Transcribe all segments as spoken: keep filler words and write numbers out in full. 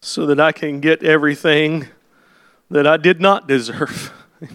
so that I can get everything that I did not deserve.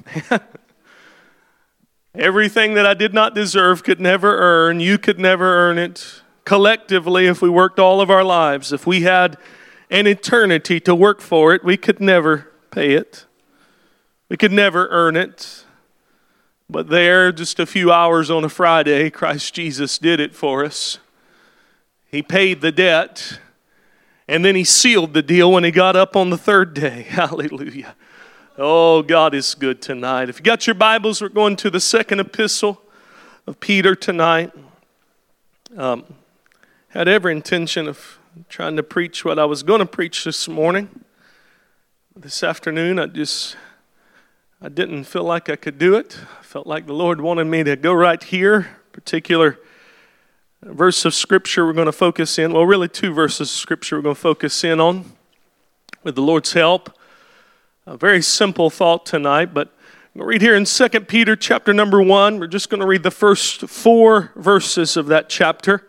Everything that I did not deserve, could never earn. You could never earn it. Collectively, if we worked all of our lives, if we had an eternity to work for it, we could never pay it. We could never earn it. But there, just a few hours on a Friday, Christ Jesus did it for us. He paid the debt, and then He sealed the deal when He got up on the third day. Hallelujah. Oh, God is good tonight. If you got your Bibles, we're going to the second epistle of Peter tonight. Um, had every intention of trying to preach what I was going to preach this morning. This afternoon, I just, I didn't feel like I could do it. I felt like the Lord wanted me to go right here. Particular verse of Scripture we're going to focus in. Well, really two verses of Scripture we're going to focus in on with the Lord's help. A very simple thought tonight, but I'm going to read here in Second Peter chapter number one. We're just going to read the first four verses of that chapter.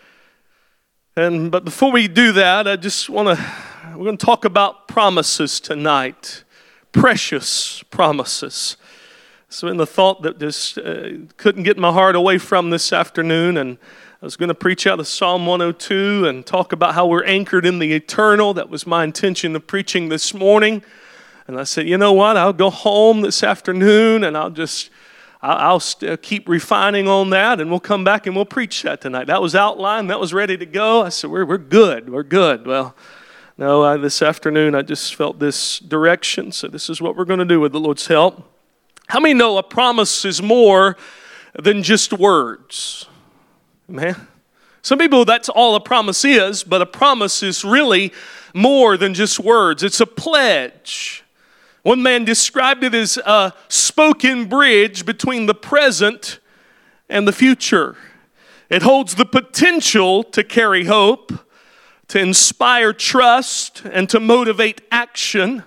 And but before we do that, I just want to, we're going to talk about promises tonight. Precious promises. So in the thought that just uh, couldn't get my heart away from this afternoon, and I was going to preach out of Psalm one oh two and talk about how we're anchored in the eternal. That was my intention of preaching this morning. And I said, you know what, I'll go home this afternoon and I'll just, I'll, I'll st- keep refining on that, and we'll come back and we'll preach that tonight. That was outlined, that was ready to go. I said, we're, we're good, we're good. Well, no, I, this afternoon I just felt this direction, so this is what we're going to do with the Lord's help. How many know a promise is more than just words? Man, some people, that's all a promise is, but a promise is really more than just words. It's a pledge. One man described it as a spoken bridge between the present and the future. It holds the potential to carry hope, to inspire trust, and to motivate action.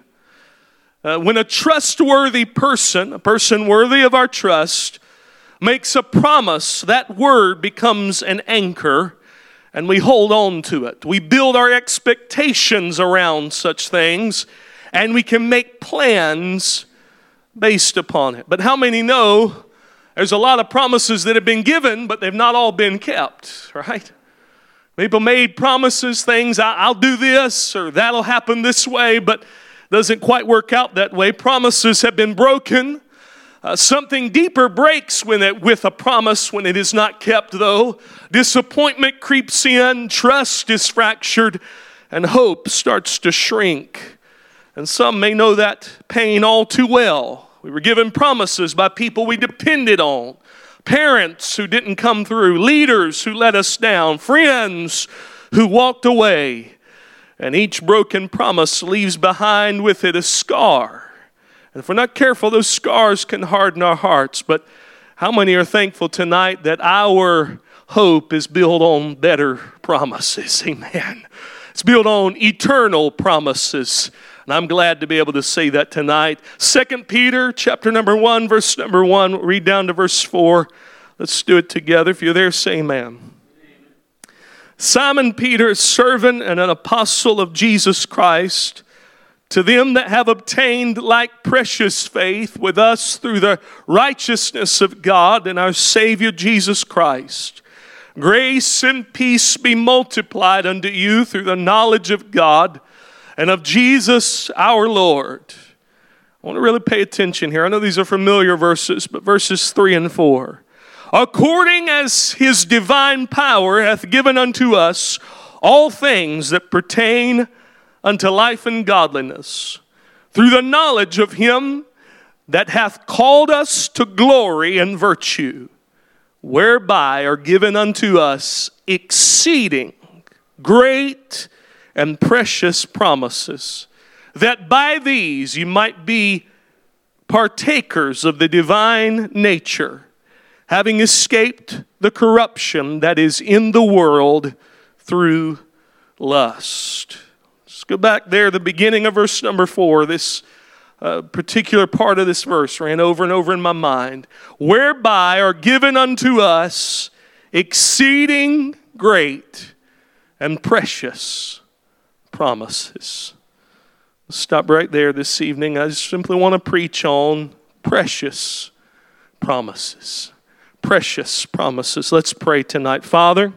Uh, when a trustworthy person, a person worthy of our trust, makes a promise, that word becomes an anchor, and we hold on to it. We build our expectations around such things, and we can make plans based upon it. But how many know there's a lot of promises that have been given, but they've not all been kept, right? People made promises, things, I'll do this, or that'll happen this way, but doesn't quite work out that way. Promises have been broken. Uh, something deeper breaks when it, with a promise when it is not kept, though. Disappointment creeps in, trust is fractured, and hope starts to shrink. And some may know that pain all too well. We were given promises by people we depended on, parents who didn't come through, leaders who let us down, friends who walked away. And each broken promise leaves behind with it a scar. And if we're not careful, those scars can harden our hearts. But how many are thankful tonight that our hope is built on better promises? Amen. It's built on eternal promises. And I'm glad to be able to say that tonight. Second Peter chapter number one, verse number one. We'll read down to verse four. Let's do it together. If you're there, say amen. Simon Peter, servant and an apostle of Jesus Christ, to them that have obtained like precious faith with us through the righteousness of God and our Savior Jesus Christ, grace and peace be multiplied unto you through the knowledge of God and of Jesus our Lord. I want to really pay attention here. I know these are familiar verses, but verses three and four. According as His divine power hath given unto us all things that pertain unto life and godliness, through the knowledge of Him that hath called us to glory and virtue, whereby are given unto us exceeding great and precious promises, that by these you might be partakers of the divine nature, having escaped the corruption that is in the world through lust. Let's go back there, the beginning of verse number four. This uh, particular part of this verse ran over and over in my mind. Whereby are given unto us exceeding great and precious promises. Stop right there this evening. I just simply want to preach on precious promises. Precious promises. Let's pray tonight. Father,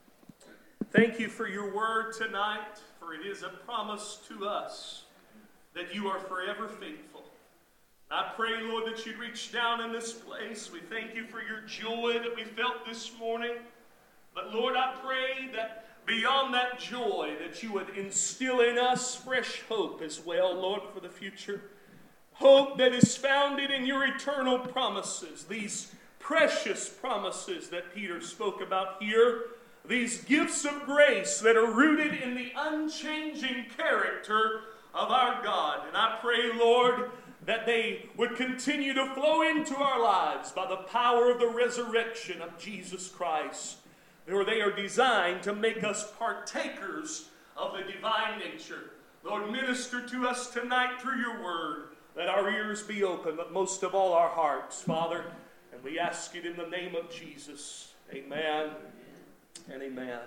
thank you for your word tonight, for it is a promise to us that you are forever faithful. I pray, Lord, that you'd reach down in this place. We thank you for your joy that we felt this morning. But Lord, I pray that beyond that joy, that you would instill in us fresh hope as well, Lord, for the future. Hope that is founded in your eternal promises, these precious promises that Peter spoke about here, these gifts of grace that are rooted in the unchanging character of our God. And I pray, Lord, that they would continue to flow into our lives by the power of the resurrection of Jesus Christ. Or they are designed to make us partakers of the divine nature. Lord, minister to us tonight through your word. Let our ears be open, but most of all our hearts, Father. And we ask it in the name of Jesus. Amen and amen.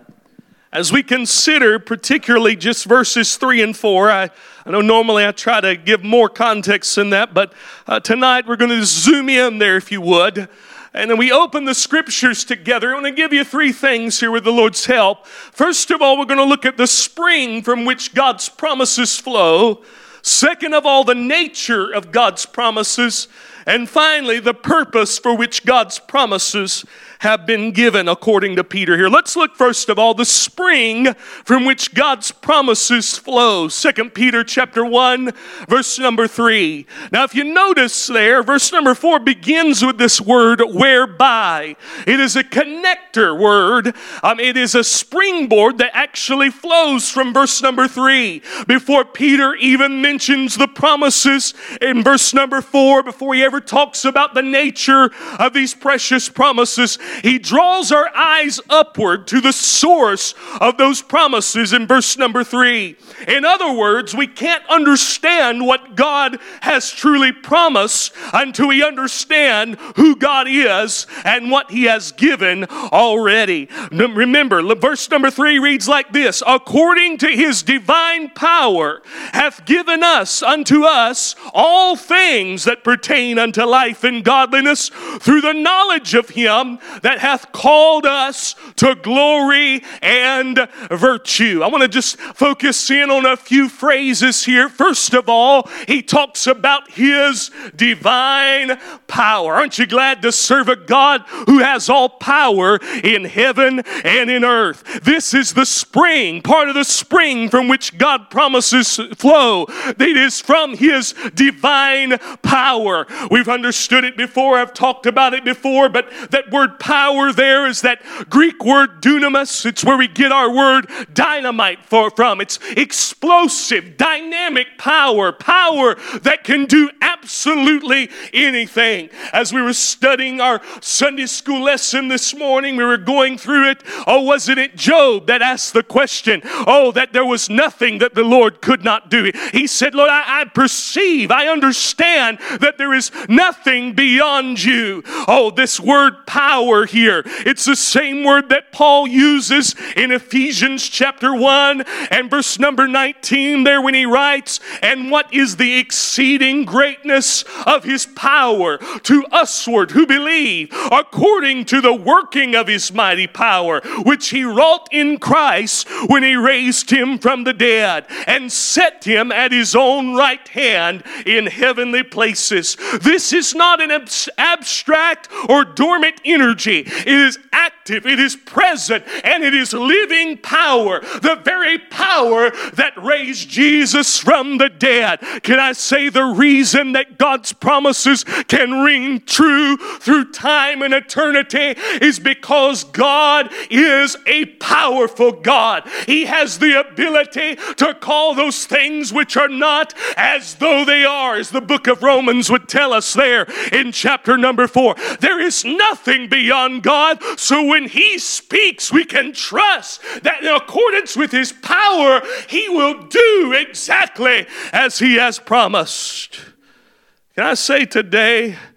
As we consider particularly just verses three and four, I, I know normally I try to give more context than that, but uh, tonight we're going to zoom in there if you would. And then we open the scriptures together. I want to give you three things here with the Lord's help. First of all, we're going to look at the spring from which God's promises flow. Second of all, the nature of God's promises. And finally, the purpose for which God's promises have been given, according to Peter here. Let's look first of all, the spring from which God's promises flow. Second Peter chapter one, verse number three. Now, if you notice there, verse number four begins with this word, whereby. It is a connector word. Um, it is a springboard that actually flows from verse number three. Before Peter even mentions the promises in verse number four, before he ever talks about the nature of these precious promises, he draws our eyes upward to the source of those promises in verse number three. In other words, we can't understand what God has truly promised until we understand who God is and what he has given already. Remember, verse number three reads like this: according to his divine power hath given us unto us all things that pertain unto life and godliness, through the knowledge of him that hath called us to glory and virtue. I want to just focus in on a few phrases here. First of all, he talks about his divine power. Aren't you glad to serve a God who has all power in heaven and in earth? This is the spring, part of the spring from which God promises flow. It is from his divine power. We've understood it before. I've talked about it before, but that word power there is that Greek word dunamis. It's where we get our word dynamite for, from. It's explosive, dynamic power, power that can do absolutely anything. As we were studying our Sunday school lesson this morning, we were going through it. Oh, wasn't it Job that asked the question, oh, that there was nothing that the Lord could not do? He said, Lord, I, I perceive, I understand that there is nothing beyond you. Oh, this word power here, it's the same word that Paul uses in Ephesians chapter one and verse number nineteen there when he writes, and what is the exceeding greatness of his power to usward who believe, according to the working of his mighty power, which he wrought in Christ when he raised him from the dead and set him at his own right hand in heavenly places. This is not an abs- abstract or dormant energy. It is active, it is present, and it is living power. The very power that raised Jesus from the dead. Can I say the reason that God's promises can ring true through time and eternity is because God is a powerful God. He has the ability to call those things which are not as though they are, as the book of Romans would tell us there in chapter number four. There is nothing beyond God, so when he speaks, we can trust that in accordance with his power, he will do exactly as he has promised. Can I say today,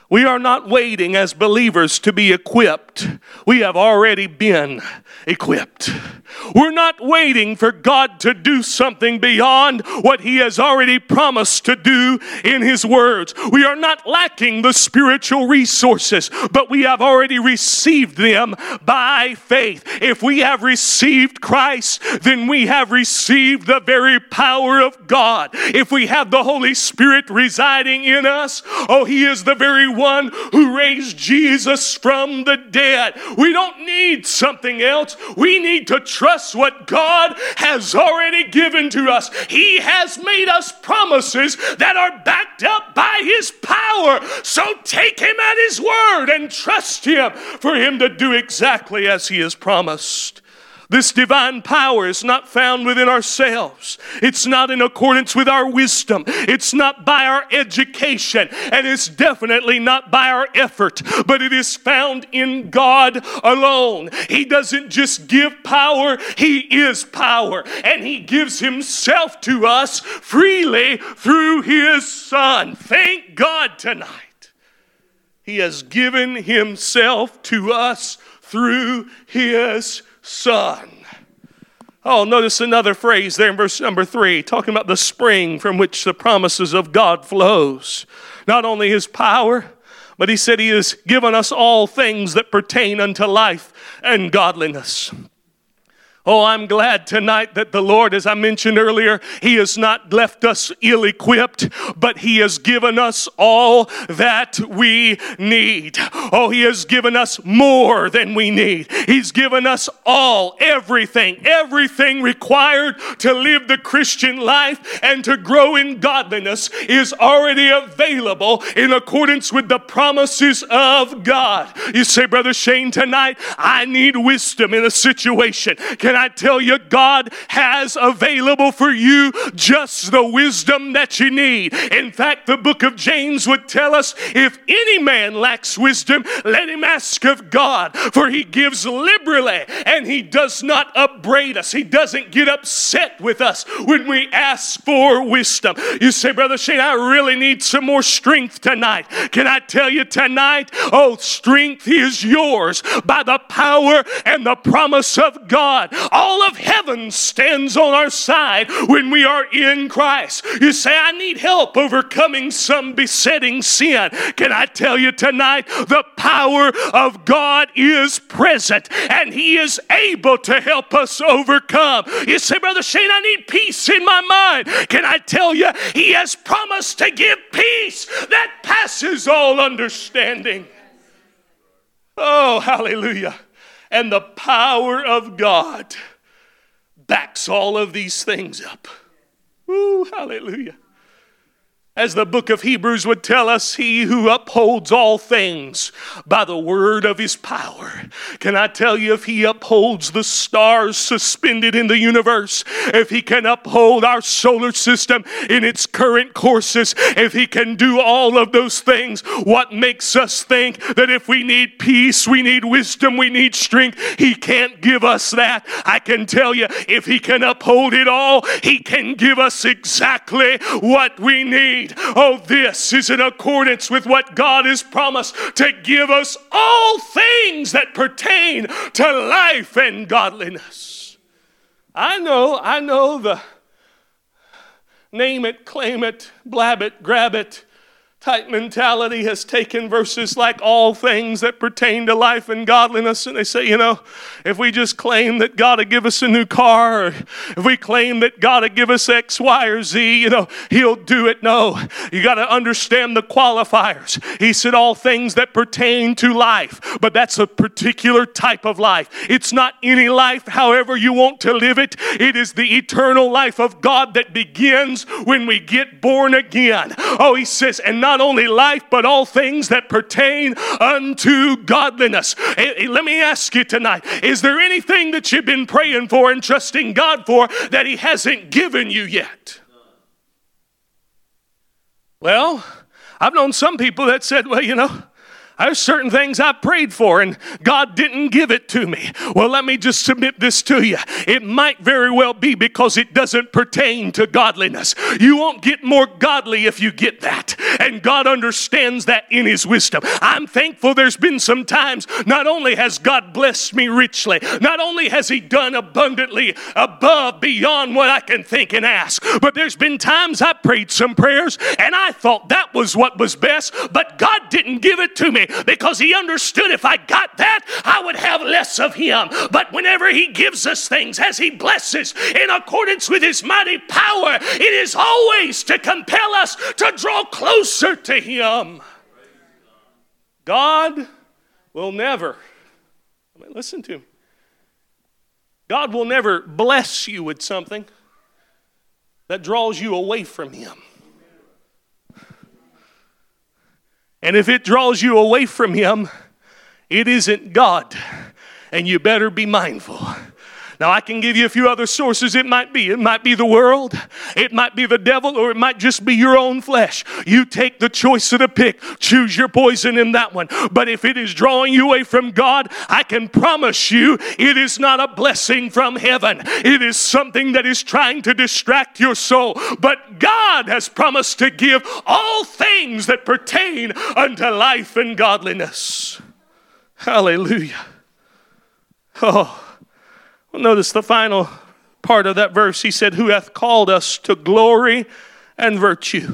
We are not waiting as believers to be equipped. We have already been equipped. We're not waiting for God to do something beyond what He has already promised to do in His words. We are not lacking the spiritual resources, but we have already received them by faith. If we have received Christ, then we have received the very power of God. If we have the Holy Spirit residing in us, oh, He is the very one who raised Jesus from the dead. We don't need something else. We need to trust what God has already given to us. He has made us promises that are backed up by His power. So take Him at His word and trust Him for Him to do exactly as He has promised. This divine power is not found within ourselves. It's not in accordance with our wisdom. It's not by our education. And it's definitely not by our effort. But it is found in God alone. He doesn't just give power. He is power. And He gives Himself to us freely through His Son. Thank God tonight. He has given Himself to us through His Son. Oh, notice another phrase there in verse number three, talking about the spring from which the promises of God flows. Not only His power, but He said He has given us all things that pertain unto life and godliness. Oh, I'm glad tonight that the Lord, as I mentioned earlier, He has not left us ill-equipped, but He has given us all that we need. Oh, He has given us more than we need. He's given us all, everything, everything required to live the Christian life and to grow in godliness is already available in accordance with the promises of God. You say, Brother Shane, tonight, I need wisdom in a situation. Can I tell you, God has available for you just the wisdom that you need. In fact, the book of James would tell us, if any man lacks wisdom, let him ask of God, for He gives liberally, and He does not upbraid us. He doesn't get upset with us when we ask for wisdom. You say, Brother Shane, I really need some more strength tonight. Can I tell you tonight, oh, strength is yours by the power and the promise of God. All of heaven stands on our side when we are in Christ. You say, I need help overcoming some besetting sin. Can I tell you tonight, the power of God is present and He is able to help us overcome. You say, Brother Shane, I need peace in my mind. Can I tell you, He has promised to give peace that passes all understanding. Oh, hallelujah. And the power of God backs all of these things up. Woo, hallelujah. As the book of Hebrews would tell us, He who upholds all things by the word of His power. Can I tell you, if He upholds the stars suspended in the universe, if He can uphold our solar system in its current courses, if He can do all of those things, what makes us think that if we need peace, we need wisdom, we need strength, He can't give us that? I can tell you, if He can uphold it all, He can give us exactly what we need. Oh, this is in accordance with what God has promised to give us all things that pertain to life and godliness. I know, I know the name it, claim it, blab it, grab it type mentality has taken verses like all things that pertain to life and godliness, and they say, you know, if we just claim that God will give us a new car, or if we claim that God will give us X, Y, or Z, you know, He'll do it. No, you got to understand the qualifiers. He said all things that pertain to life, but that's a particular type of life. It's not any life however you want to live it. It is the eternal life of God that begins when we get born again. Oh, He says, and not Not only life, but all things that pertain unto godliness. Hey, let me ask you tonight, is there anything that you've been praying for and trusting God for that He hasn't given you yet? Well, I've known some people that said, well, you know, There's certain things I prayed for and God didn't give it to me. Well, let me just submit this to you. It might very well be because it doesn't pertain to godliness. You won't get more godly if you get that. And God understands that in His wisdom. I'm thankful there's been some times not only has God blessed me richly, not only has He done abundantly above, beyond what I can think and ask, but there's been times I prayed some prayers and I thought that was what was best, but God didn't give it to me because He understood if I got that, I would have less of Him. But whenever He gives us things, as He blesses in accordance with His mighty power, it is always to compel us to draw closer to Him. God will never, I mean, listen to me, God will never bless you with something that draws you away from Him. And if it draws you away from Him, it isn't God. And you better be mindful. Now, I can give you a few other sources it might be. It might be the world. It might be the devil. Or it might just be your own flesh. You take the choice of the pick. Choose your poison in that one. But if it is drawing you away from God, I can promise you it is not a blessing from heaven. It is something that is trying to distract your soul. But God has promised to give all things that pertain unto life and godliness. Hallelujah. Oh. Well, notice the final part of that verse. He said, who hath called us to glory and virtue.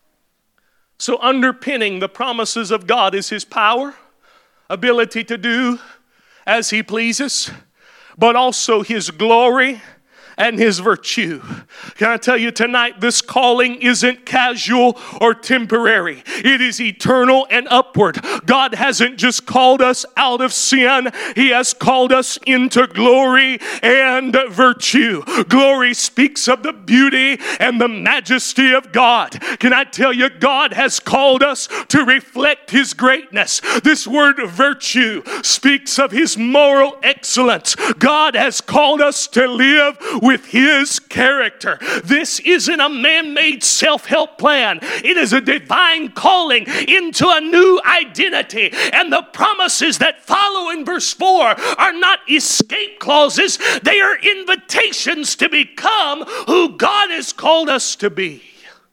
So underpinning the promises of God is His power, ability to do as He pleases, but also His glory and His virtue. Can I tell you tonight, this calling isn't casual or temporary. It is eternal and upward. God hasn't just called us out of sin. He has called us into glory and virtue. Glory speaks of the beauty and the majesty of God. Can I tell you, God has called us to reflect His greatness. This word virtue speaks of His moral excellence. God has called us to live with His character. This isn't a man-made self-help plan. It is a divine calling into a new identity. And the promises that follow in verse four are not escape clauses. They are invitations to become who God has called us to be.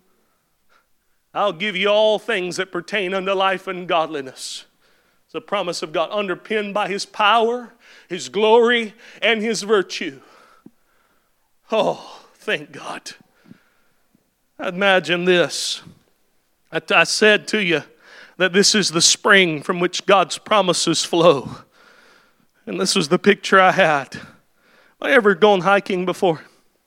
I'll give you all things that pertain unto life and godliness. It's a promise of God underpinned by His power, His glory, and His virtue. Oh, thank God. Imagine this. I, I said to you that this is the spring from which God's promises flow. And this was the picture I had. Have I ever gone hiking before?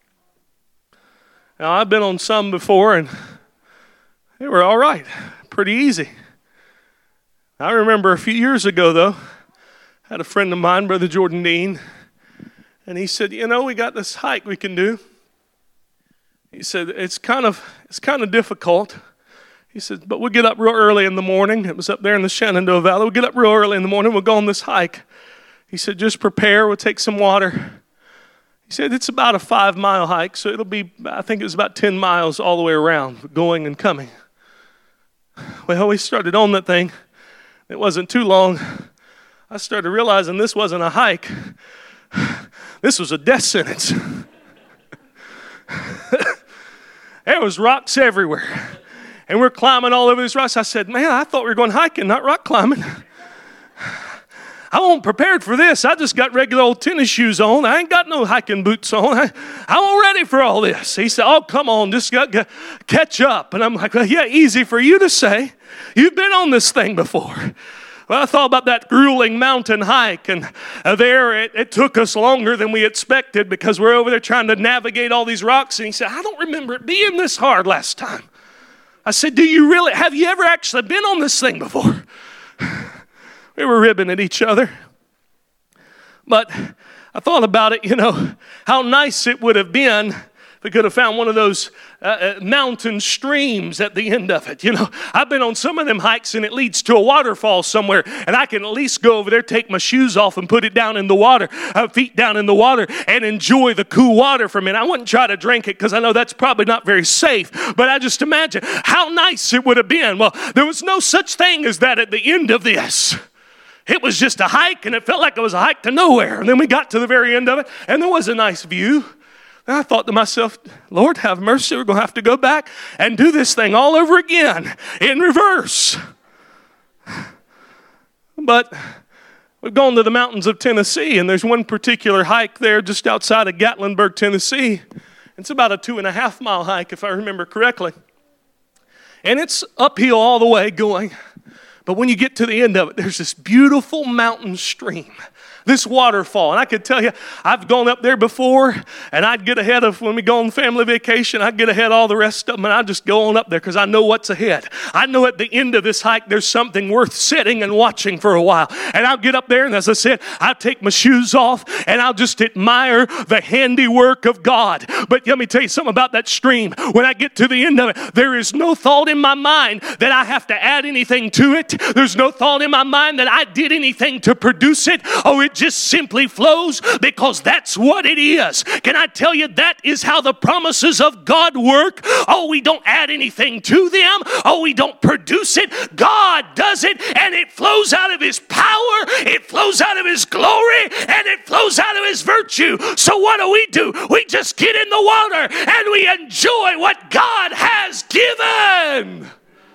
Now, I've been on some before, and they were all right. Pretty easy. I remember a few years ago, though, I had a friend of mine, Brother Jordan Dean, and he said, you know, we got this hike we can do. He said, it's kind of it's kind of difficult. He said, but we'll get up real early in the morning. It was up there in the Shenandoah Valley. We'll get up real early in the morning. We'll go on this hike. He said, just prepare. We'll take some water. He said, it's about a five-mile hike, so it'll be, I think it was about ten miles all the way around, going and coming. Well, we started on that thing. It wasn't too long. I started realizing this wasn't a hike. This was a death sentence. There was rocks everywhere. And we're climbing all over these rocks. I said, man, I thought we were going hiking, not rock climbing. I wasn't prepared for this. I just got regular old tennis shoes on. I ain't got no hiking boots on. I, I wasn't ready for all this. He said, oh, come on, just got, got, catch up. And I'm like, well, yeah, easy for you to say. You've been on this thing before. Well, I thought about that grueling mountain hike, and uh, there it, it took us longer than we expected because we're over there trying to navigate all these rocks. And he said, I don't remember it being this hard last time. I said, do you really, have you ever actually been on this thing before? We were ribbing at each other. But I thought about it, you know, how nice it would have been We could have found one of those uh, uh, mountain streams at the end of it. You know, I've been on some of them hikes and it leads to a waterfall somewhere, and I can at least go over there, take my shoes off and put it down in the water, uh, feet down in the water, and enjoy the cool water for a minute. I wouldn't try to drink it because I know that's probably not very safe, but I just imagine how nice it would have been. Well, there was no such thing as that at the end of this. It was just a hike, and it felt like it was a hike to nowhere. And then we got to the very end of it, and there was a nice view. And I thought to myself, Lord, have mercy. We're going to have to go back and do this thing all over again in reverse. But we've gone to the mountains of Tennessee, and there's one particular hike there just outside of Gatlinburg, Tennessee. It's about a two and a half mile hike, if I remember correctly. And it's uphill all the way going. But when you get to the end of it, there's this beautiful mountain stream, this waterfall. And I could tell you, I've gone up there before, and I'd get ahead of, when we go on family vacation, I'd get ahead of all the rest of them, and I'd just go on up there because I know what's ahead. I know at the end of this hike, there's something worth sitting and watching for a while. And I'll get up there, and as I said, I'll take my shoes off, and I'll just admire the handiwork of God. But let me tell you something about that stream. When I get to the end of it, there is no thought in my mind that I have to add anything to it. There's no thought in my mind that I did anything to produce it. Oh, it just simply flows because that's what it is. Can I tell you, that is how the promises of God work? Oh, we don't add anything to them. Oh, we don't produce it. God does it, and it flows out of His power. It flows out of His glory, and it flows out of His virtue. So what do we do? We just get in the water, and we enjoy what God has given.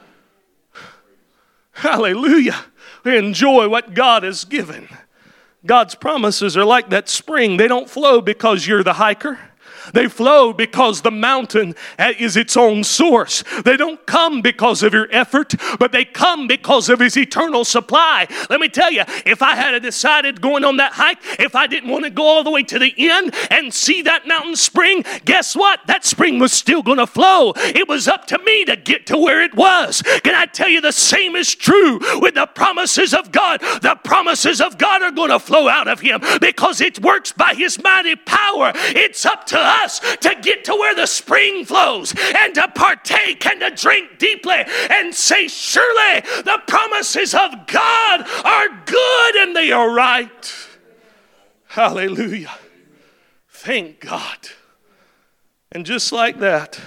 Hallelujah. We enjoy what God has given. God's promises are like that spring. They don't flow because you're the hiker. They flow because the mountain is its own source. They don't come because of your effort, but they come because of His eternal supply. Let me tell you, if I had decided going on that hike, if I didn't want to go all the way to the end and see that mountain spring, guess what? That spring was still going to flow. It was up to me to get to where it was. Can I tell you, the same is true with the promises of God. The promises of God are going to flow out of Him because it works by His mighty power. It's up to us to get to where the spring flows and to partake and to drink deeply and say, surely the promises of God are good and they are right. Hallelujah. Thank God. And just like that,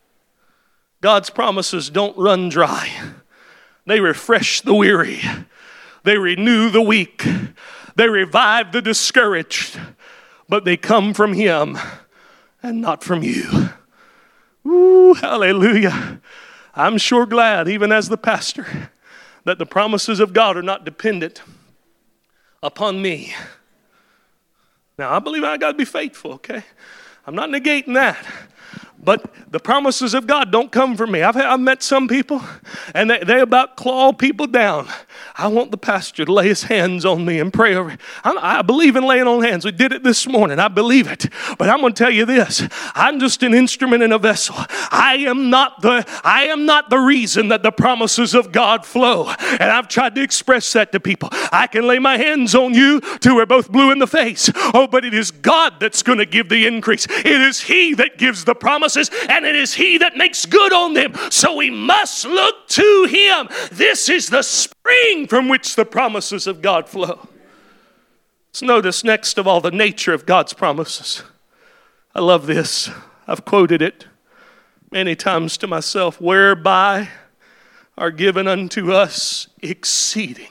God's promises don't run dry. They refresh the weary. They renew the weak. They revive the discouraged. But they come from Him and not from you. Ooh, hallelujah. I'm sure glad, even as the pastor, that the promises of God are not dependent upon me. Now, I believe I got to be faithful, okay? I'm not negating that. But the promises of God don't come from me. I've, I've met some people, and they, they about claw people down. I want the pastor to lay his hands on me and pray over it. I, I believe in laying on hands. We did it this morning. I believe it. But I'm going to tell you this. I'm just an instrument and a vessel. I am not the, I am not the reason that the promises of God flow. And I've tried to express that to people. I can lay my hands on you till we're both blue in the face. Oh, but it is God that's going to give the increase. It is He that gives the promises, and it is He that makes good on them. So we must look to Him. This is the spring from which the promises of God flow. Let's notice next of all the nature of God's promises. I love this. I've quoted it many times to myself. Whereby are given unto us exceeding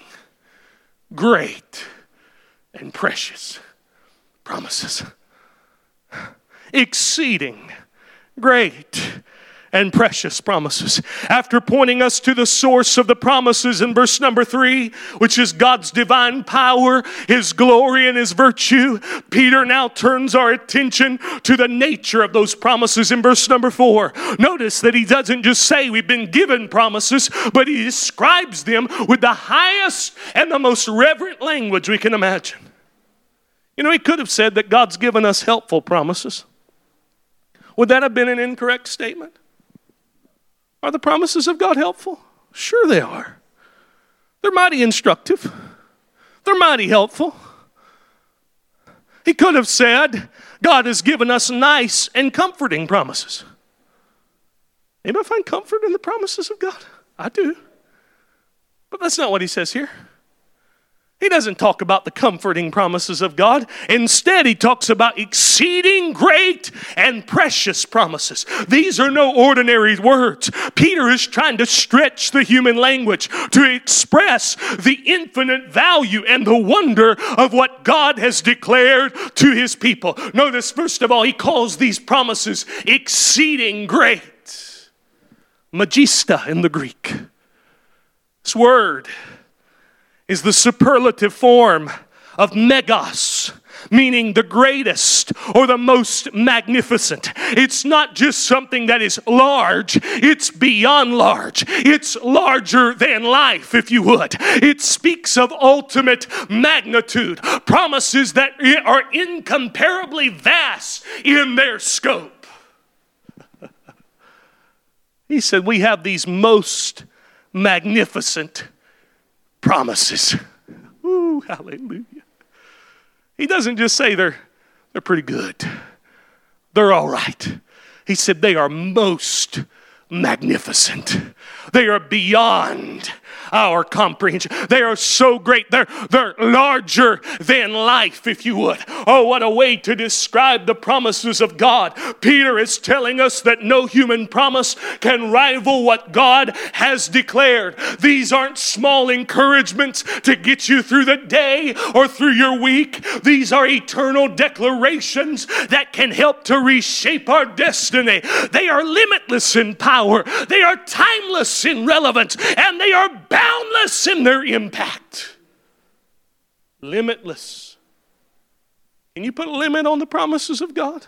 great and precious promises. Exceeding great and precious promises. After pointing us to the source of the promises in verse number three, which is God's divine power, His glory, and His virtue, Peter now turns our attention to the nature of those promises in verse number four. Notice that he doesn't just say we've been given promises, but he describes them with the highest and the most reverent language we can imagine. You know, he could have said that God's given us helpful promises. Would that have been an incorrect statement? Are the promises of God helpful? Sure they are. They're mighty instructive. They're mighty helpful. He could have said, God has given us nice and comforting promises. Anybody find comfort in the promises of God? I do. But that's not what he says here. He doesn't talk about the comforting promises of God. Instead, he talks about exceeding great and precious promises. These are no ordinary words. Peter is trying to stretch the human language to express the infinite value and the wonder of what God has declared to his people. Notice, first of all, he calls these promises exceeding great. Magista in the Greek. This word is the superlative form of megas, meaning the greatest or the most magnificent. It's not just something that is large, it's beyond large. It's larger than life, if you would. It speaks of ultimate magnitude, promises that are incomparably vast in their scope. He said, we have these most magnificent promises. Ooh, hallelujah. He doesn't just say they're, they're pretty good. They're all right. He said they are most magnificent. They are beyond our comprehension. They are so great. They're, they're larger than life, if you would. Oh, what a way to describe the promises of God. Peter is telling us that no human promise can rival what God has declared. These aren't small encouragements to get you through the day or through your week. These are eternal declarations that can help to reshape our destiny. They are limitless in power. They are timeless in relevance. And they are boundless in their impact. Limitless. Can you put a limit on the promises of God?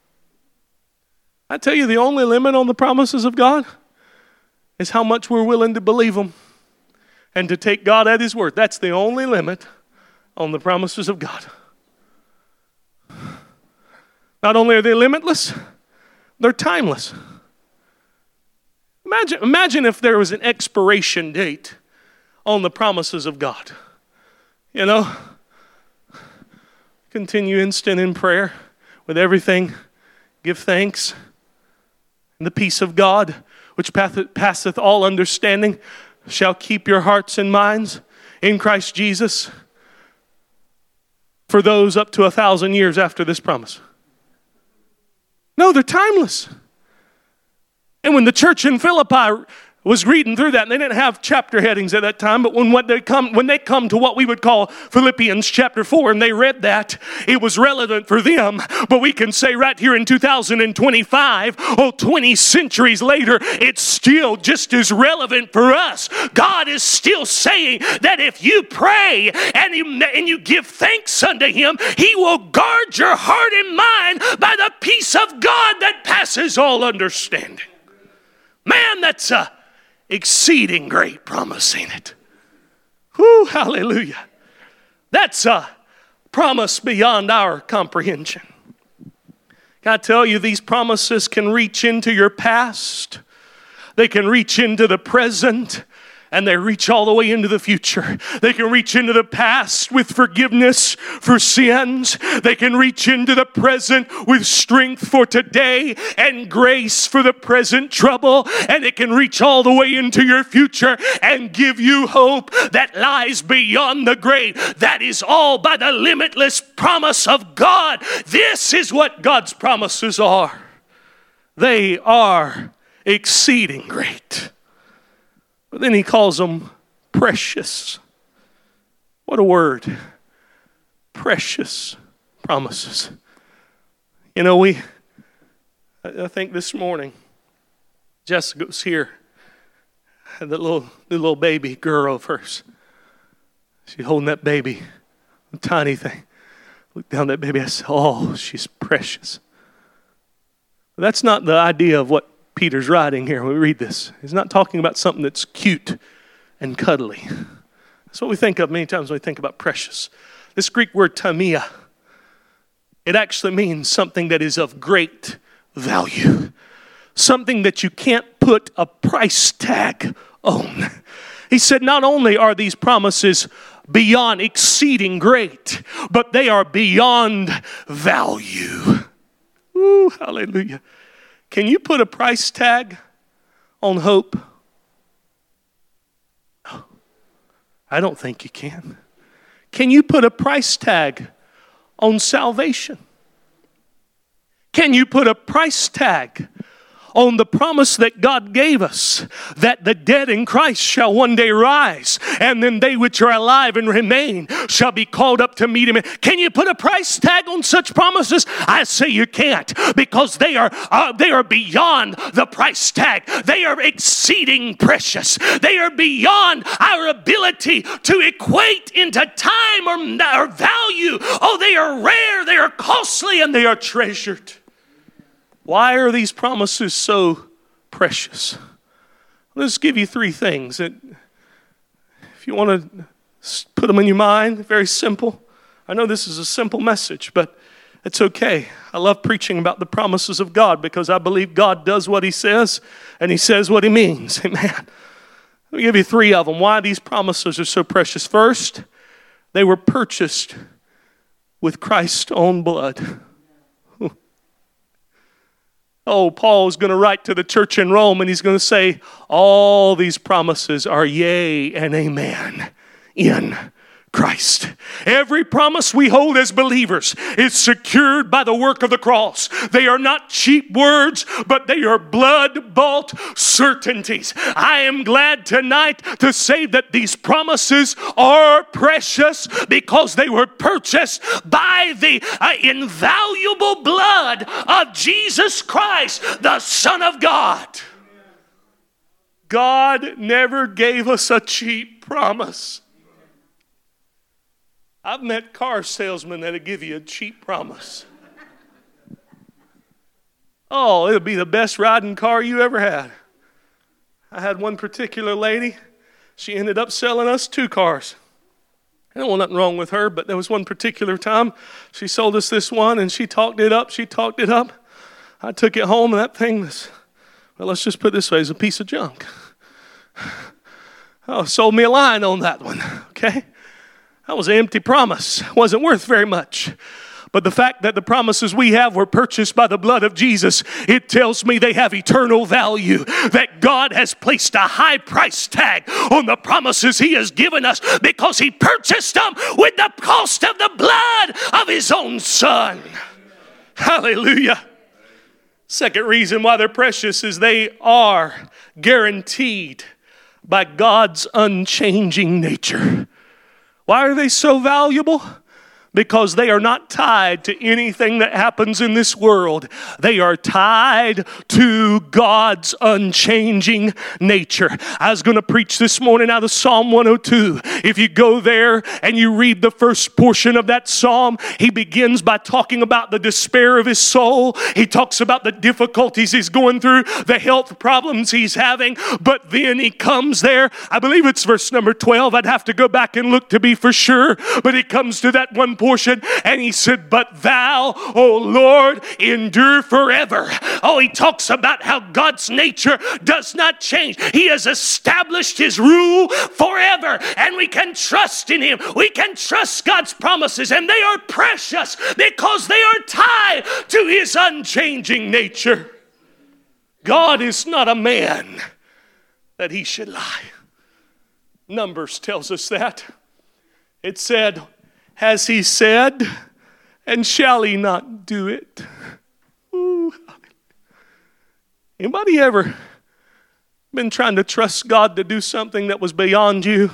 I tell you, the only limit on the promises of God is how much we're willing to believe them and to take God at his word. That's the only limit on the promises of God. Not only are they limitless, they're timeless. Imagine, imagine if there was an expiration date on the promises of God. You know, continue instant in prayer with everything. Give thanks. And the peace of God, which passeth all understanding, shall keep your hearts and minds in Christ Jesus for those up to a thousand years after this promise. No, they're timeless. And when the church in Philippi was reading through that, and they didn't have chapter headings at that time, but when, what they come, when they come to what we would call Philippians chapter four, and they read that, it was relevant for them. But we can say right here in two thousand twenty-five, oh, twenty centuries later, it's still just as relevant for us. God is still saying that if you pray and you, and you give thanks unto him, he will guard your heart and mind by the peace of God that passes all understanding. Man, that's a exceeding great promise, ain't it? Whew, hallelujah. That's a promise beyond our comprehension. Can I tell you, these promises can reach into your past. They can reach into the present. And they reach all the way into the future. They can reach into the past with forgiveness for sins. They can reach into the present with strength for today and grace for the present trouble. And it can reach all the way into your future and give you hope that lies beyond the grave. That is all by the limitless promise of God. This is what God's promises are. They are exceeding great. But then he calls them precious. What a word. Precious promises. You know, we, I think this morning, Jessica was here. Had that little, the little baby girl of hers. She's holding that baby, a tiny thing. Looked down at that baby, I said, oh, she's precious. But that's not the idea of what Peter's writing here when we read this. He's not talking about something that's cute and cuddly. That's what we think of many times when we think about precious. This Greek word tamia, it actually means something that is of great value. Something that you can't put a price tag on. He said not only are these promises beyond exceeding great, but they are beyond value. Ooh, hallelujah. Can you put a price tag on hope? No, I don't think you can. Can you put a price tag on salvation? Can you put a price tag on the promise that God gave us, that the dead in Christ shall one day rise, and then they which are alive and remain shall be called up to meet him? Can you put a price tag on such promises? I say you can't, because they are uh, they are beyond the price tag. They are exceeding precious. They are beyond our ability to equate into time or, or value. Oh, they are rare, they are costly, and they are treasured. Why are these promises so precious? Let's give you three things. That, if you want to put them in your mind, very simple. I know this is a simple message, but it's okay. I love preaching about the promises of God because I believe God does what he says and he says what he means. Amen. Let me give you three of them. Why these promises are so precious. First, they were purchased with Christ's own blood. Oh, Paul is going to write to the church in Rome and he's going to say, all these promises are yea and amen in Christ. Every promise we hold as believers is secured by the work of the cross. They are not cheap words, but they are blood-bought certainties. I am glad tonight to say that these promises are precious because they were purchased by the uh, invaluable blood of Jesus Christ, the Son of God. God never gave us a cheap promise. I've met car salesmen that'll give you a cheap promise. Oh, it'll be the best riding car you ever had. I had one particular lady. She ended up selling us two cars. I don't want nothing wrong with her, but there was one particular time she sold us this one and she talked it up. She talked it up. I took it home and that thing was, well, let's just put it this way, it was a piece of junk. Oh, sold me a line on that one, okay? That was an empty promise. Wasn't worth very much. But the fact that the promises we have were purchased by the blood of Jesus, it tells me they have eternal value. That God has placed a high price tag on the promises he has given us because he purchased them with the cost of the blood of his own Son. Hallelujah. Second reason why they're precious is they are guaranteed by God's unchanging nature. Why are they so valuable? Because they are not tied to anything that happens in this world. They are tied to God's unchanging nature. I was going to preach this morning out of Psalm one oh two. If you go there and you read the first portion of that psalm, he begins by talking about the despair of his soul. He talks about the difficulties he's going through, the health problems he's having. But then he comes there, I believe it's verse number twelve. I'd have to go back and look to be for sure. But he comes to that one portion and he said, but thou, O Lord, endure forever. Oh, he talks about how God's nature does not change. He has established his rule forever and we can trust in him. We can trust God's promises and they are precious because they are tied to his unchanging nature. God is not a man that he should lie. Numbers tells us that. It said, has he said, and shall he not do it? Ooh. Anybody ever been trying to trust God to do something that was beyond you?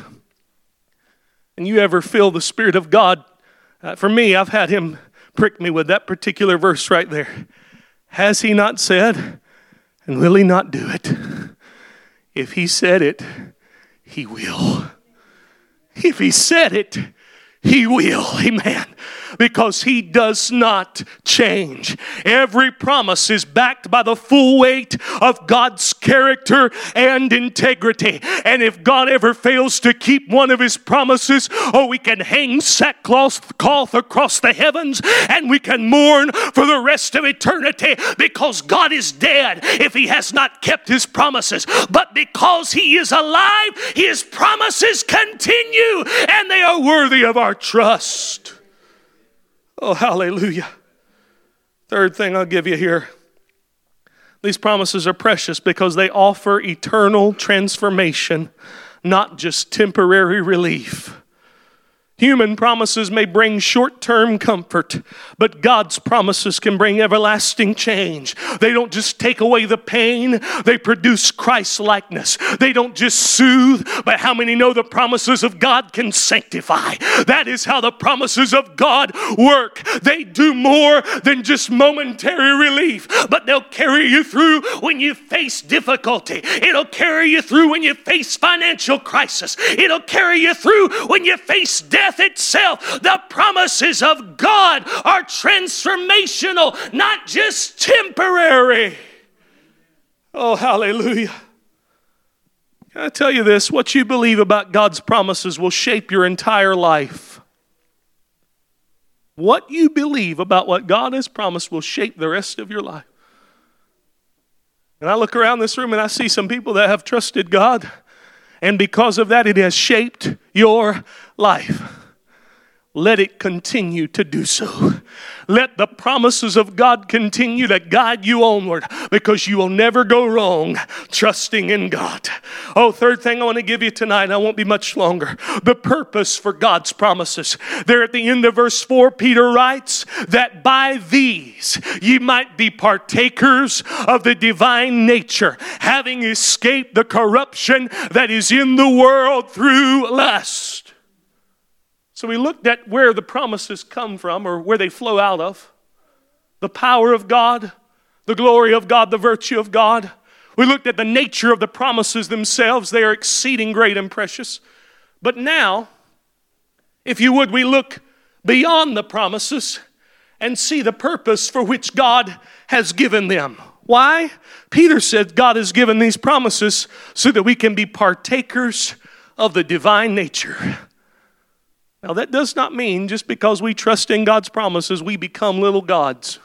And you ever feel the Spirit of God? Uh, for me, I've had him prick me with that particular verse right there. Has he not said, and will he not do it? If he said it, he will. If he said it, he will. Amen. Because he does not change. Every promise is backed by the full weight of God's character and integrity. And if God ever fails to keep one of his promises, oh, we can hang sackcloth cloth across the heavens and we can mourn for the rest of eternity because God is dead if he has not kept his promises. But because he is alive, his promises continue and they are worthy of our trust. Oh, hallelujah. Third thing I'll give you here. These promises are precious because they offer eternal transformation, not just temporary relief. Human promises may bring short-term comfort, but God's promises can bring everlasting change. They don't just take away the pain, they produce Christ-likeness. They don't just soothe, but how many know the promises of God can sanctify? That is how the promises of God work. They do more than just momentary relief, but they'll carry you through when you face difficulty. It'll carry you through when you face financial crisis. It'll carry you through when you face death itself. The promises of God are transformational, not just temporary. Oh, hallelujah. Can I tell you this? What you believe about God's promises will shape your entire life. What you believe about what God has promised will shape the rest of your life. And I look around this room and I see some people that have trusted God, and because of that, it has shaped your life. Let it continue to do so. Let the promises of God continue to guide you onward, because you will never go wrong trusting in God. Oh, third thing I want to give you tonight, I won't be much longer. The purpose for God's promises. There at the end of verse four, Peter writes that by these ye might be partakers of the divine nature, having escaped the corruption that is in the world through lust. So we looked at where the promises come from, or where they flow out of. The power of God, the glory of God, the virtue of God. We looked at the nature of the promises themselves. They are exceeding great and precious. But now, if you would, we look beyond the promises and see the purpose for which God has given them. Why? Peter said God has given these promises so that we can be partakers of the divine nature. Now, that does not mean just because we trust in God's promises, we become little gods.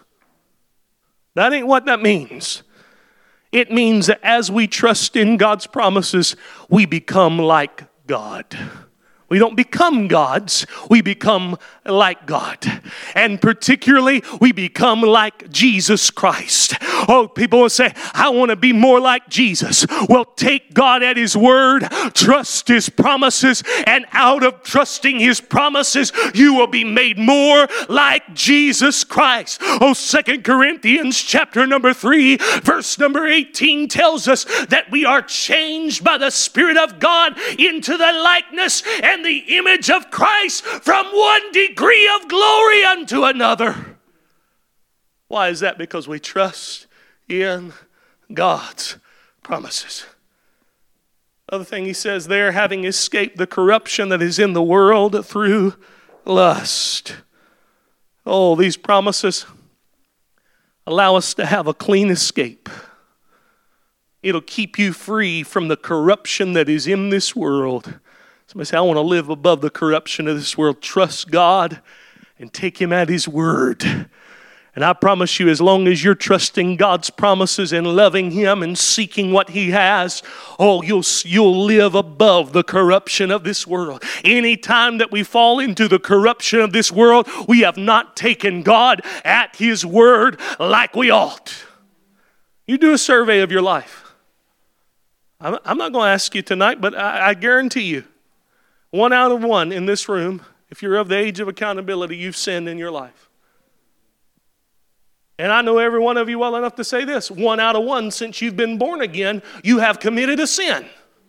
That ain't what that means. It means that as we trust in God's promises, we become like God. We don't become gods, we become like God. And particularly, we become like Jesus Christ. Oh, people will say, I want to be more like Jesus. Well, take God at His word, trust His promises, and out of trusting His promises, you will be made more like Jesus Christ. Oh, Second Corinthians chapter number three, verse number eighteen tells us that we are changed by the Spirit of God into the likeness and the image of Christ, from one degree of glory unto another. Why is that? Because we trust in God's promises. Other thing he says there, having escaped the corruption that is in the world through lust. Oh, these promises allow us to have a clean escape. It'll keep you free from the corruption that is in this world. Somebody say, I want to live above the corruption of this world. Trust God and take Him at His word. And I promise you, as long as you're trusting God's promises and loving Him and seeking what He has, oh, you'll, you'll live above the corruption of this world. Anytime that we fall into the corruption of this world, we have not taken God at His word like we ought. You do a survey of your life. I'm, I'm not going to ask you tonight, but I, I guarantee you, one out of one in this room, if you're of the age of accountability, you've sinned in your life. And I know every one of you well enough to say this. One out of one, since you've been born again, you have committed a sin.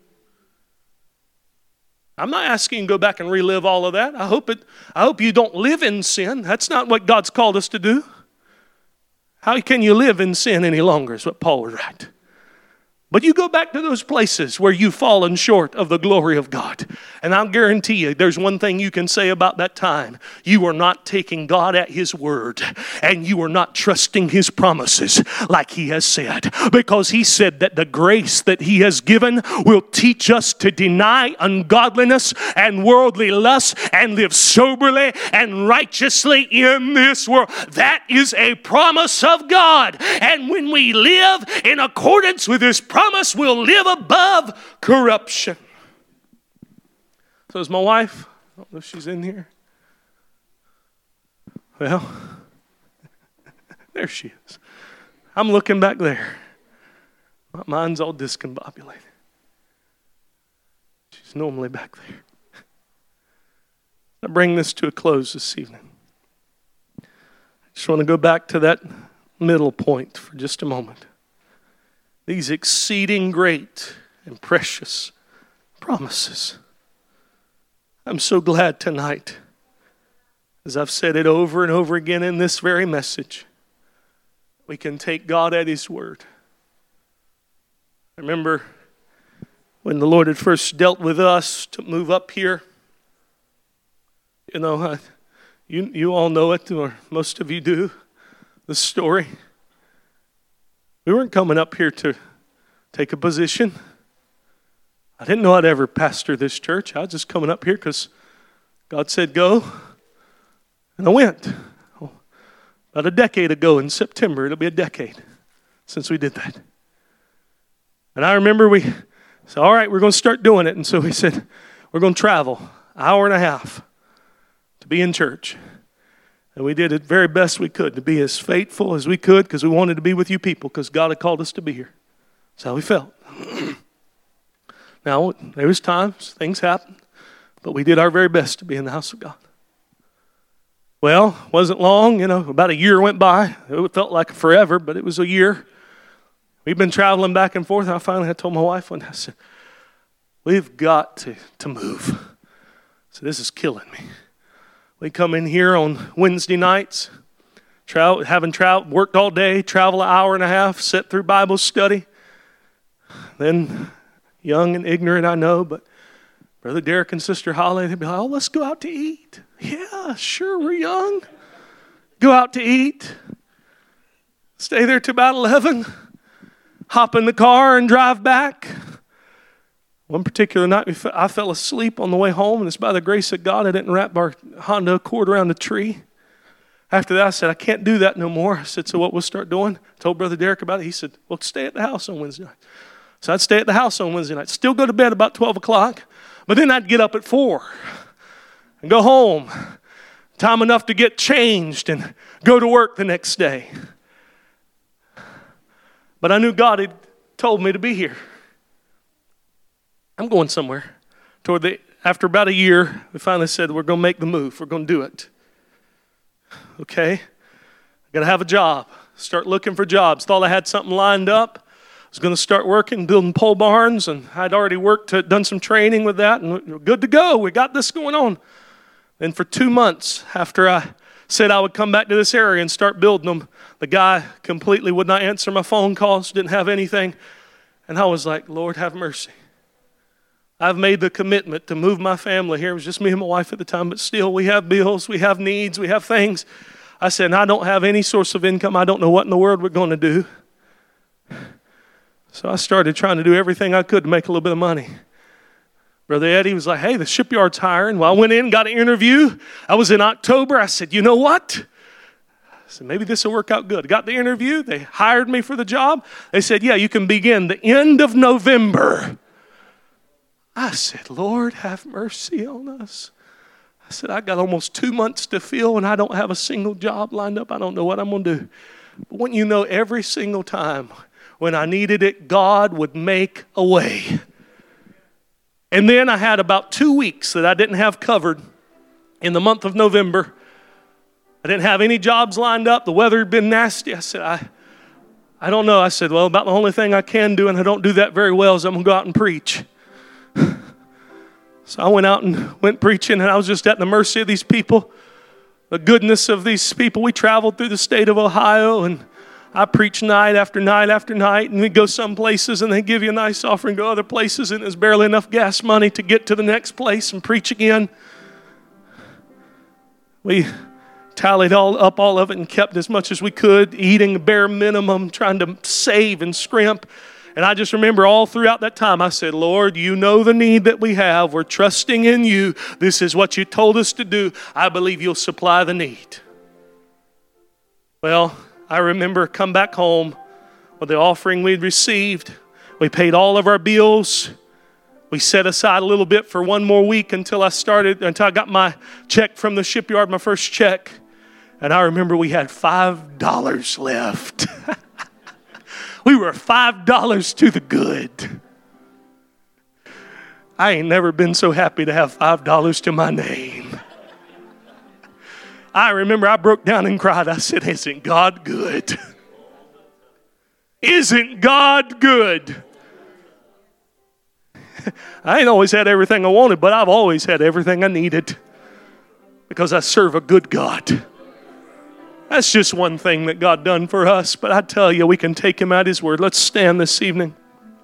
I'm not asking you to go back and relive all of that. I hope it. I hope you don't live in sin. That's not what God's called us to do. How can you live in sin any longer is what Paul would write. But you go back to those places where you've fallen short of the glory of God. And I'll guarantee you, there's one thing you can say about that time. You are not taking God at His word. And you are not trusting His promises like He has said. Because He said that the grace that He has given will teach us to deny ungodliness and worldly lust and live soberly and righteously in this world. That is a promise of God. And when we live in accordance with His promise, will live above corruption. So is my wife. I don't know if she's in here. Well, There she is. I'm looking back there. My mind's all discombobulated. She's normally back there. I bring this to a close this evening. I just want to go back to that middle point for just a moment. These exceeding great and precious promises. I'm so glad tonight, as I've said it over and over again in this very message, we can take God at His word. I remember when the Lord had first dealt with us to move up here. You know, I, you, you all know it, or most of you do, the story. We weren't coming up here to take a position. I didn't know I'd ever pastor this church. I was just coming up here because God said go, and I went. Oh, about a decade ago in September, it'll be a decade since we did that. And I remember we said, all right, we're going to start doing it. And so we said, we're going to travel an hour and a half to be in church. And we did it very best we could to be as faithful as we could because we wanted to be with you people because God had called us to be here. That's how we felt. Now, there was times, things happened, but we did our very best to be in the house of God. Well, wasn't long, you know, about a year went by. It felt like forever, but it was a year. We've been traveling back and forth. And I finally had told my wife, and I said, we've got to, to move. So this is killing me. We come in here on Wednesday nights, travel, having traveled, worked all day, travel an hour and a half, sit through Bible study. Then, young and ignorant, I know, but Brother Derek and Sister Holly, they'd be like, oh, let's go out to eat. Yeah, sure, we're young. Go out to eat. Stay there till about eleven. Hop in the car and drive back. One particular night, I fell asleep on the way home, and it's by the grace of God I didn't wrap our Honda Accord around the tree. After that, I said, I can't do that no more. I said, so what we'll start doing? I told Brother Derek about it. He said, well, stay at the house on Wednesday night. So I'd stay at the house on Wednesday night. Still go to bed about twelve o'clock, but then I'd get up at four and go home. Time enough to get changed and go to work the next day. But I knew God had told me to be here. I'm going somewhere. Toward the after about a year, we finally said, we're going to make the move. We're going to do it. Okay? I got to have a job. Start looking for jobs. Thought I had something lined up. I was going to start working, building pole barns, and I'd already worked, to, done some training with that, and we're good to go. We got this going on. Then for two months after I said I would come back to this area and start building them, the guy completely would not answer my phone calls, didn't have anything. And I was like, Lord, have mercy. I've made the commitment to move my family here. It was just me and my wife at the time, but still we have bills, we have needs, we have things. I said, and I don't have any source of income. I don't know what in the world we're going to do. So I started trying to do everything I could to make a little bit of money. Brother Eddie was like, hey, the shipyard's hiring. Well, I went in and got an interview. I was in October. I said, you know what? I said, maybe this will work out good. Got the interview. They hired me for the job. They said, yeah, you can begin the end of November. I said, Lord, have mercy on us. I said, I got almost two months to fill and I don't have a single job lined up. I don't know what I'm going to do. But when you know every single time when I needed it, God would make a way. And then I had about two weeks that I didn't have covered in the month of November. I didn't have any jobs lined up. The weather had been nasty. I said, I, I don't know. I said, well, about the only thing I can do, and I don't do that very well, is I'm going to go out and preach. So I went out and went preaching, and I was just at the mercy of these people, the goodness of these people. We traveled through the state of Ohio, and I preached night after night after night, and we'd go some places, and they'd give you a nice offering, go other places, and there's barely enough gas money to get to the next place and preach again. We tallied all up all of it and kept as much as we could, eating the bare minimum, trying to save and scrimp. And I just remember all throughout that time, I said, Lord, you know the need that we have. We're trusting in you. This is what you told us to do. I believe you'll supply the need. Well, I remember come back home with the offering we'd received. We paid all of our bills. We set aside a little bit for one more week until I started, until I got my check from the shipyard, my first check. And I remember we had five dollars left. We were five dollars to the good. I ain't never been so happy to have five dollars to my name. I remember I broke down and cried. I said, isn't God good? Isn't God good? I ain't always had everything I wanted, but I've always had everything I needed because I serve a good God. That's just one thing that God done for us, but I tell you, we can take him at his word. Let's stand this evening.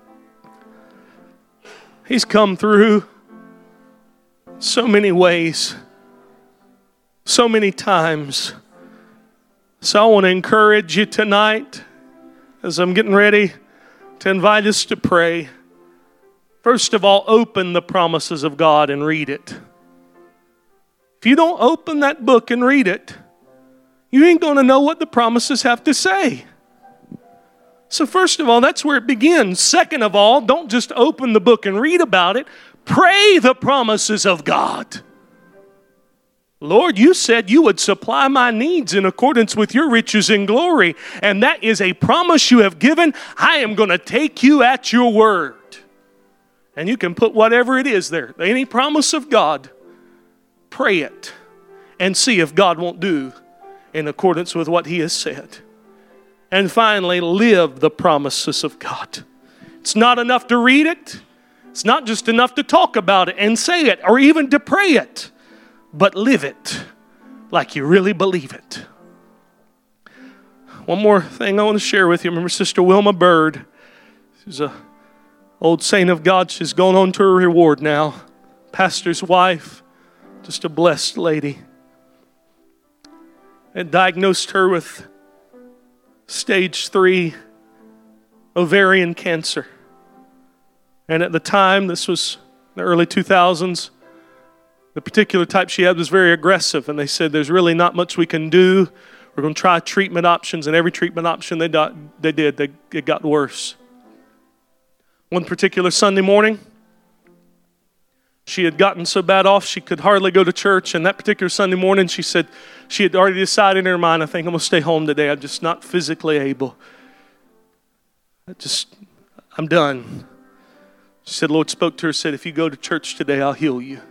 He's come through so many ways, so many times. So I want to encourage you tonight as I'm getting ready to invite us to pray. First of all, open the promises of God and read it. If you don't open that book and read it, you ain't going to know what the promises have to say. So first of all, that's where it begins. Second of all, don't just open the book and read about it. Pray the promises of God. Lord, you said you would supply my needs in accordance with your riches and glory. And that is a promise you have given. I am going to take you at your word. And you can put whatever it is there. Any promise of God, pray it and see if God won't do in accordance with what he has said. And finally, live the promises of God. It's not enough to read it. It's not just enough to talk about it and say it or even to pray it, but live it like you really believe it. One more thing I want to share with you. Remember Sister Wilma Bird? She's an old saint of God. She's gone on to her reward now. Pastor's wife, just a blessed lady. And diagnosed her with stage three ovarian cancer. And at the time, this was the early two thousands, the particular type she had was very aggressive. And they said, there's really not much we can do. We're going to try treatment options. And every treatment option they, do, they did, they, it got worse. One particular Sunday morning, she had gotten so bad off she could hardly go to church. And that particular Sunday morning, she said she had already decided in her mind, I think I'm going to stay home today. I'm just not physically able. I just, I'm done. She said, Lord spoke to her, said, if you go to church today, I'll heal you.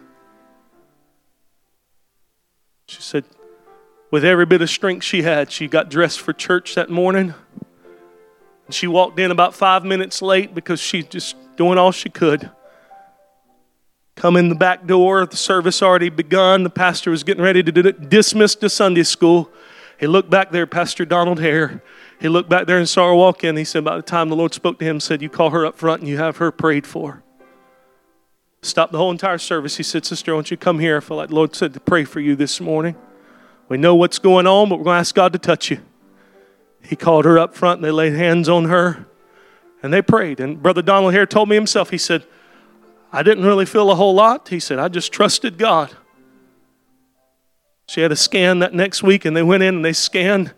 She said, with every bit of strength she had, she got dressed for church that morning. And she walked in about five minutes late because she just doing all she could. Come in the back door, the service already begun. The pastor was getting ready to dismiss the Sunday school. He looked back there, Pastor Donald Hare. He looked back there and saw her walk in. He said, by the time the Lord spoke to him, said, you call her up front and you have her prayed for. Stopped the whole entire service. He said, sister, won't you come here? I feel like the Lord said to pray for you this morning. We know what's going on, but we're going to ask God to touch you. He called her up front and they laid hands on her and they prayed. And Brother Donald Hare told me himself, he said, I didn't really feel a whole lot. He said, I just trusted God. She had a scan that next week and they went in and they scanned.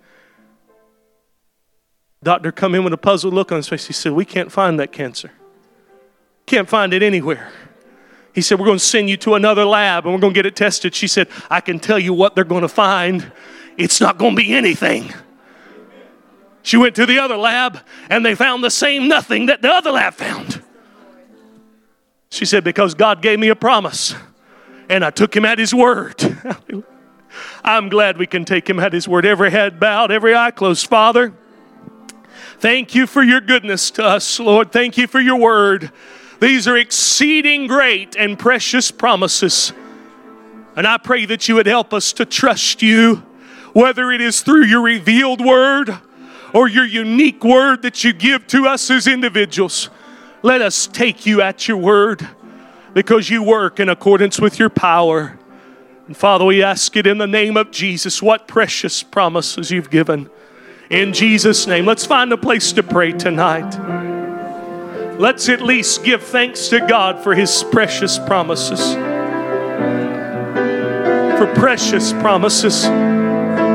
Doctor come in with a puzzled look on his face. He said, we can't find that cancer. Can't find it anywhere. He said, we're going to send you to another lab and we're going to get it tested. She said, I can tell you what they're going to find. It's not going to be anything. She went to the other lab and they found the same nothing that the other lab found. She said, because God gave me a promise and I took him at his word. I'm glad we can take him at his word. Every head bowed, every eye closed. Father, thank you for your goodness to us, Lord. Thank you for your word. These are exceeding great and precious promises. And I pray that you would help us to trust you, whether it is through your revealed word or your unique word that you give to us as individuals. Let us take you at your word because you work in accordance with your power. And Father, we ask it in the name of Jesus. What precious promises you've given. In Jesus' name, let's find a place to pray tonight. Let's at least give thanks to God for his precious promises. For precious promises.